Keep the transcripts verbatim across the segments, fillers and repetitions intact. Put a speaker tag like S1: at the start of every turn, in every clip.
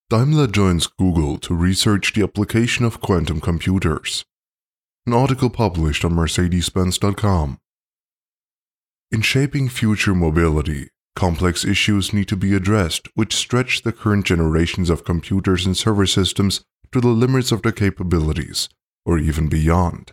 S1: Daimler joins Google to research the application of quantum computers. An article published on Mercedes Benz dot com. In shaping future mobility, complex issues need to be addressed which stretch the current generations of computers and server systems to the limits of their capabilities, or even beyond.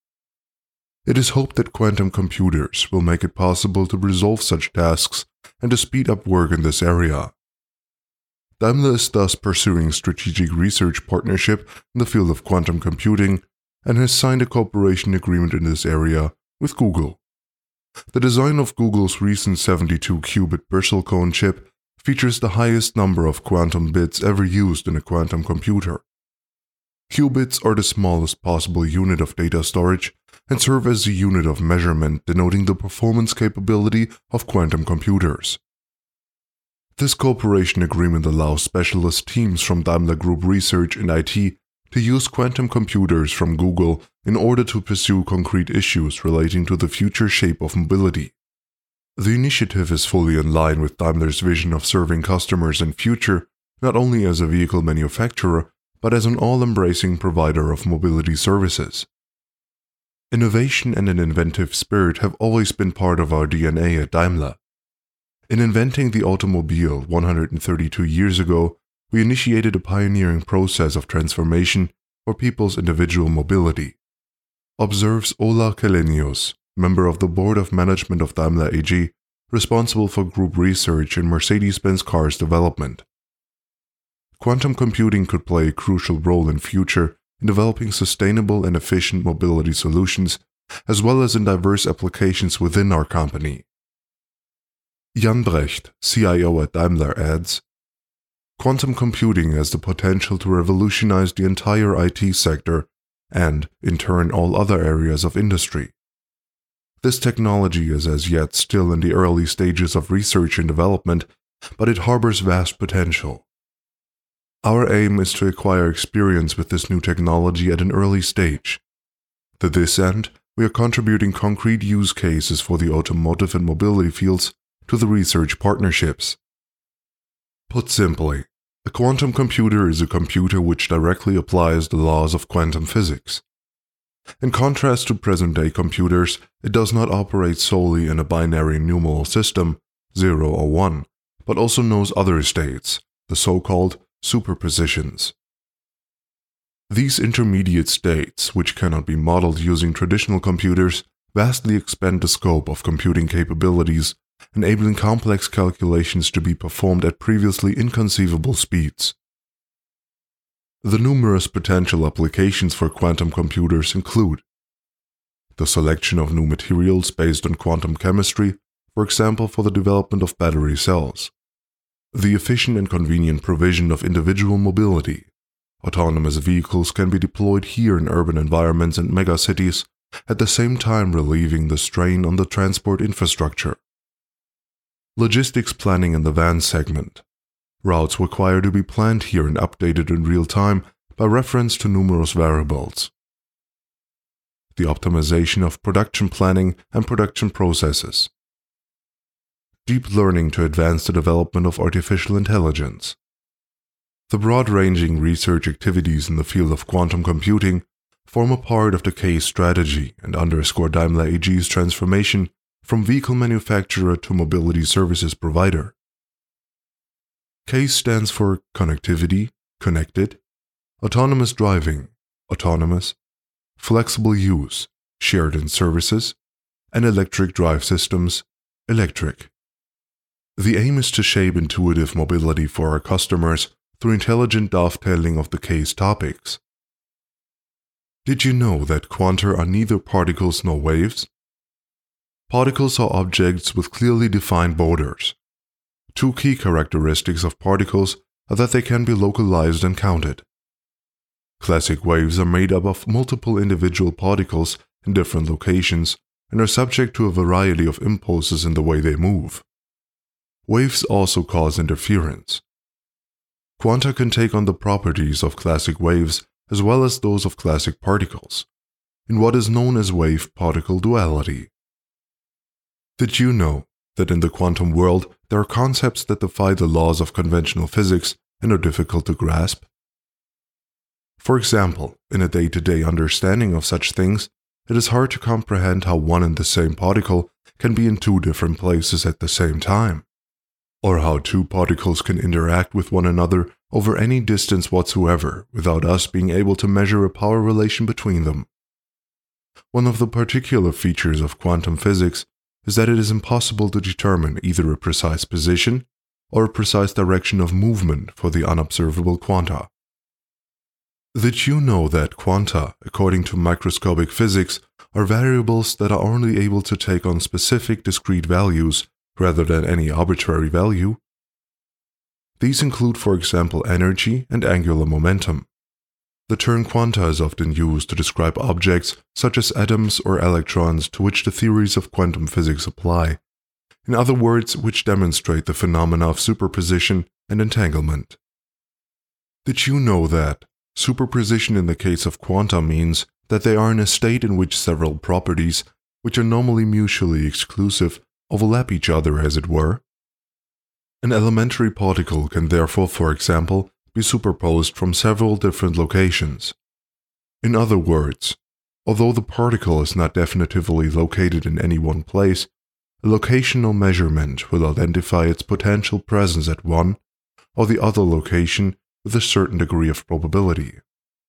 S1: It is hoped that quantum computers will make it possible to resolve such tasks and to speed up work in this area. Daimler is thus pursuing strategic research partnership in the field of quantum computing and has signed a cooperation agreement in this area with Google. The design of Google's recent seventy-two qubit Bristlecone chip features the highest number of quantum bits ever used in a quantum computer. Qubits are the smallest possible unit of data storage and serve as a unit of measurement denoting the performance capability of quantum computers. This cooperation agreement allows specialist teams from Daimler Group Research and I T to use quantum computers from Google in order to pursue concrete issues relating to the future shape of mobility. The initiative is fully in line with Daimler's vision of serving customers in future not only as a vehicle manufacturer, but as an all-embracing provider of mobility services. Innovation and an inventive spirit have always been part of our D N A at Daimler. In inventing the automobile one hundred thirty-two years ago, we initiated a pioneering process of transformation for people's individual mobility, observes Ola Källenius, member of the Board of Management of Daimler A G, responsible for group research in Mercedes-Benz cars development. Quantum computing could play a crucial role in future in developing sustainable and efficient mobility solutions, as well as in diverse applications within our company. Jan Brecht, C I O at Daimler, adds, "Quantum computing has the potential to revolutionize the entire I T sector and, in turn, all other areas of industry. This technology is as yet still in the early stages of research and development, but it harbors vast potential. Our aim is to acquire experience with this new technology at an early stage. To this end, we are contributing concrete use cases for the automotive and mobility fields to the research partnerships. Put simply, a quantum computer is a computer which directly applies the laws of quantum physics. In contrast to present-day computers, it does not operate solely in a binary numeral system, zero or one, but also knows other states, the so-called superpositions. These intermediate states, which cannot be modeled using traditional computers, vastly expand the scope of computing capabilities, enabling complex calculations to be performed at previously inconceivable speeds. The numerous potential applications for quantum computers include the selection of new materials based on quantum chemistry, for example for the development of battery cells, the efficient and convenient provision of individual mobility. Autonomous vehicles can be deployed here in urban environments and megacities, at the same time relieving the strain on the transport infrastructure. Logistics planning in the van segment. Routes require to be planned here and updated in real time by reference to numerous variables. The optimization of production planning and production processes. Deep learning to advance the development of artificial intelligence. The broad-ranging research activities in the field of quantum computing form a part of the CASE strategy and underscore Daimler A G's transformation from vehicle manufacturer to mobility services provider. CASE stands for Connectivity, Connected, Autonomous Driving, Autonomous, Flexible Use, Shared in Services, and Electric Drive Systems, Electric. The aim is to shape intuitive mobility for our customers through intelligent dovetailing of the CASE topics. Did you know that quanta are neither particles nor waves? Particles are objects with clearly defined borders. Two key characteristics of particles are that they can be localized and counted. Classic waves are made up of multiple individual particles in different locations and are subject to a variety of impulses in the way they move. Waves also cause interference. Quanta can take on the properties of classic waves as well as those of classic particles, in what is known as wave-particle duality. Did you know that in the quantum world there are concepts that defy the laws of conventional physics and are difficult to grasp? For example, in a day-to-day understanding of such things, it is hard to comprehend how one and the same particle can be in two different places at the same time, or how two particles can interact with one another over any distance whatsoever without us being able to measure a power relation between them. One of the particular features of quantum physics is that it is impossible to determine either a precise position or a precise direction of movement for the unobservable quanta. Did you know that quanta, according to microscopic physics, are variables that are only able to take on specific discrete values rather than any arbitrary value? These include, for example, energy and angular momentum. The term quanta is often used to describe objects such as atoms or electrons to which the theories of quantum physics apply, in other words, which demonstrate the phenomena of superposition and entanglement. Did you know that superposition in the case of quanta means that they are in a state in which several properties, which are normally mutually exclusive, overlap each other, as it were? An elementary particle can therefore, for example, be superposed from several different locations. In other words, although the particle is not definitively located in any one place, a locational measurement will identify its potential presence at one or the other location with a certain degree of probability.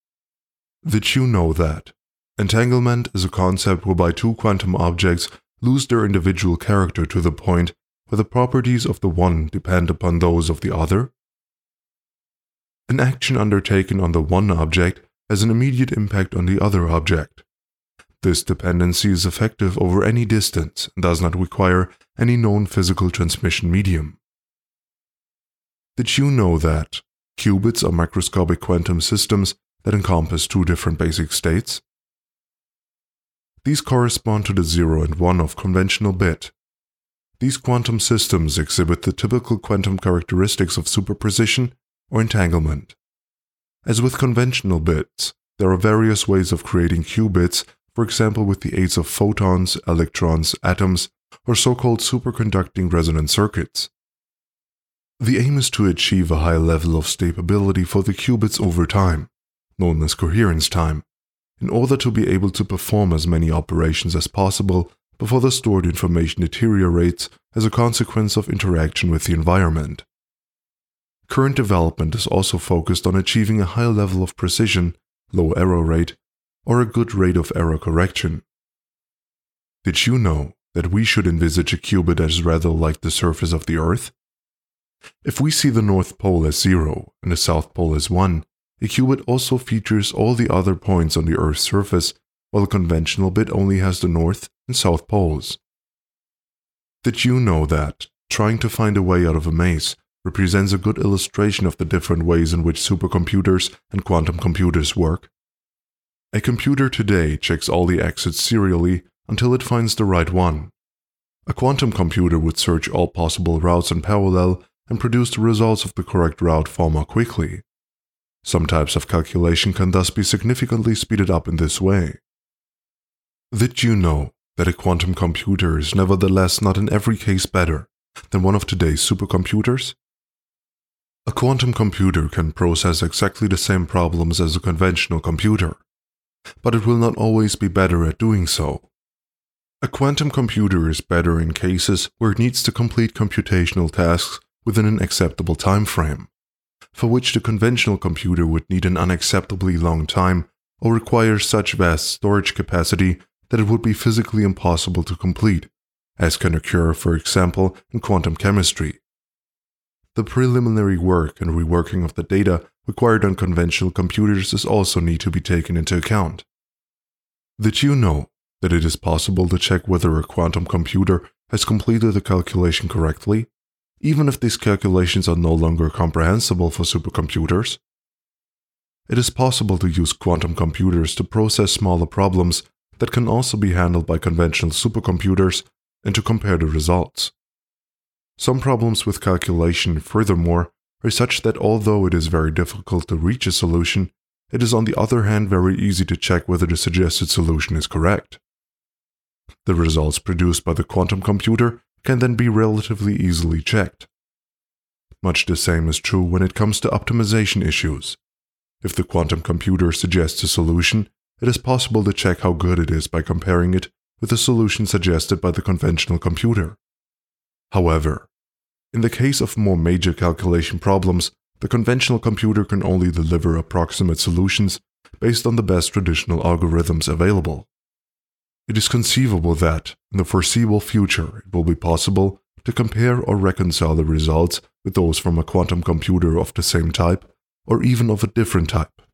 S1: Did you know that entanglement is a concept whereby two quantum objects lose their individual character to the point where the properties of the one depend upon those of the other? An action undertaken on the one object has an immediate impact on the other object. This dependency is effective over any distance and does not require any known physical transmission medium. Did you know that qubits are microscopic quantum systems that encompass two different basic states? These correspond to the zero and one of conventional bit. These quantum systems exhibit the typical quantum characteristics of superposition or entanglement. As with conventional bits, there are various ways of creating qubits, for example with the aids of photons, electrons, atoms, or so-called superconducting resonance circuits. The aim is to achieve a high level of stability for the qubits over time, known as coherence time, in order to be able to perform as many operations as possible before the stored information deteriorates as a consequence of interaction with the environment. Current development is also focused on achieving a high level of precision, low error rate, or a good rate of error correction. Did you know that we should envisage a qubit as rather like the surface of the Earth? If we see the North Pole as zero and the South Pole as one, a qubit also features all the other points on the Earth's surface, while a conventional bit only has the North and South Poles. Did you know that trying to find a way out of a maze represents a good illustration of the different ways in which supercomputers and quantum computers work? A computer today checks all the exits serially until it finds the right one. A quantum computer would search all possible routes in parallel and produce the results of the correct route far more quickly. Some types of calculation can thus be significantly speeded up in this way. Did you know that a quantum computer is nevertheless not in every case better than one of today's supercomputers? A quantum computer can process exactly the same problems as a conventional computer, but it will not always be better at doing so. A quantum computer is better in cases where it needs to complete computational tasks within an acceptable time frame, for which the conventional computer would need an unacceptably long time or require such vast storage capacity that it would be physically impossible to complete, as can occur, for example, in quantum chemistry. The preliminary work and reworking of the data required on conventional computers is also need to be taken into account. Did you know that it is possible to check whether a quantum computer has completed a calculation correctly, even if these calculations are no longer comprehensible for supercomputers? It is possible to use quantum computers to process smaller problems that can also be handled by conventional supercomputers and to compare the results. Some problems with calculation, furthermore, are such that although it is very difficult to reach a solution, it is on the other hand very easy to check whether the suggested solution is correct. The results produced by the quantum computer can then be relatively easily checked. Much the same is true when it comes to optimization issues. If the quantum computer suggests a solution, it is possible to check how good it is by comparing it with the solution suggested by the conventional computer. However, in the case of more major calculation problems, the conventional computer can only deliver approximate solutions based on the best traditional algorithms available. It is conceivable that, in the foreseeable future, it will be possible to compare or reconcile the results with those from a quantum computer of the same type or even of a different type.